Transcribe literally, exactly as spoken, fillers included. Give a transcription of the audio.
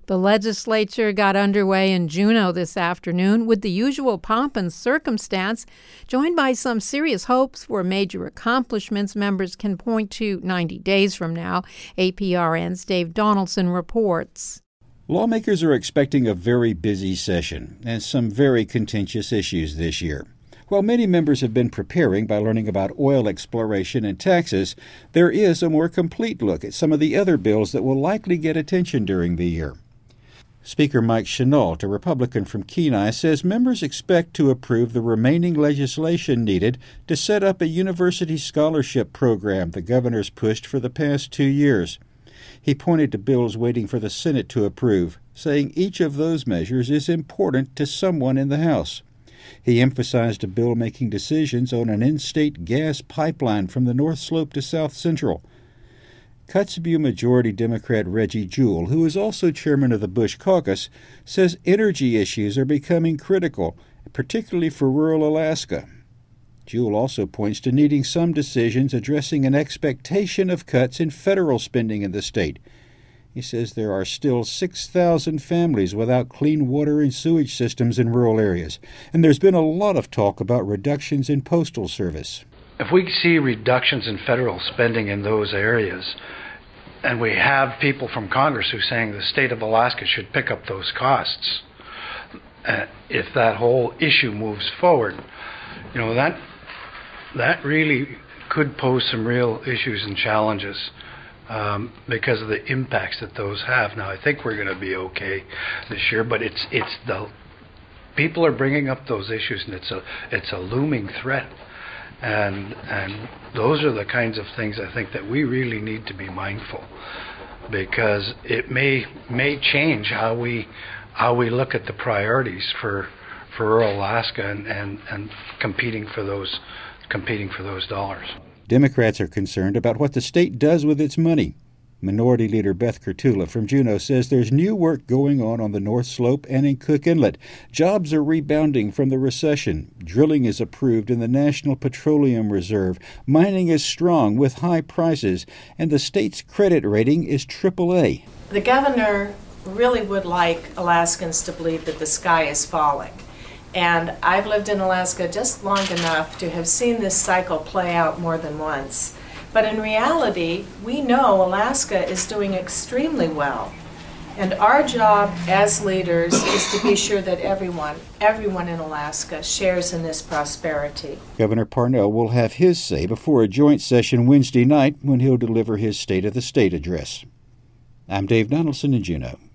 The legislature got underway in Juneau this afternoon with the usual pomp and circumstance, joined by some serious hopes for major accomplishments members can point to ninety days from now. A P R N's Dave Donaldson reports. Lawmakers are expecting a very busy session and some very contentious issues this year. While many members have been preparing by learning about oil exploration and taxes, there is a more complete look at some of the other bills that will likely get attention during the year. Speaker Mike Chenault, a Republican from Kenai, says members expect to approve the remaining legislation needed to set up a university scholarship program the governor's pushed for the past two years. He pointed to bills waiting for the Senate to approve, saying each of those measures is important to someone in the House. He emphasized a bill making decisions on an in-state gas pipeline from the North Slope to South Central. Kotzebue Majority Democrat Reggie Jewell, who is also chairman of the Bush Caucus, says energy issues are becoming critical, particularly for rural Alaska. Jewell also points to needing some decisions addressing an expectation of cuts in federal spending in the state. He says there are still six thousand families without clean water and sewage systems in rural areas, and there's been a lot of talk about reductions in postal service. If we see reductions in federal spending in those areas, and we have people from Congress who are saying the state of Alaska should pick up those costs, uh, if that whole issue moves forward, you know, that that really could pose some real issues and challenges um, because of the impacts that those have. Now, I think we're going to be okay this year, but it's it's the people are bringing up those issues, and it's a it's a looming threat. And and those are the kinds of things I think that we really need to be mindful, because it may may change how we how we look at the priorities for for rural Alaska and, and, and competing for those competing for those dollars. Democrats are concerned about what the state does with its money. Minority Leader Beth Kurtula from Juneau says there's new work going on on the North Slope and in Cook Inlet. Jobs are rebounding from the recession. Drilling is approved in the National Petroleum Reserve. Mining is strong with high prices, and the state's credit rating is triple A. The governor really would like Alaskans to believe that the sky is falling. And I've lived in Alaska just long enough to have seen this cycle play out more than once. But in reality, we know Alaska is doing extremely well. And our job as leaders is to be sure that everyone, everyone in Alaska shares in this prosperity. Governor Parnell will have his say before a joint session Wednesday night when he'll deliver his State of the State address. I'm Dave Donaldson in Juneau.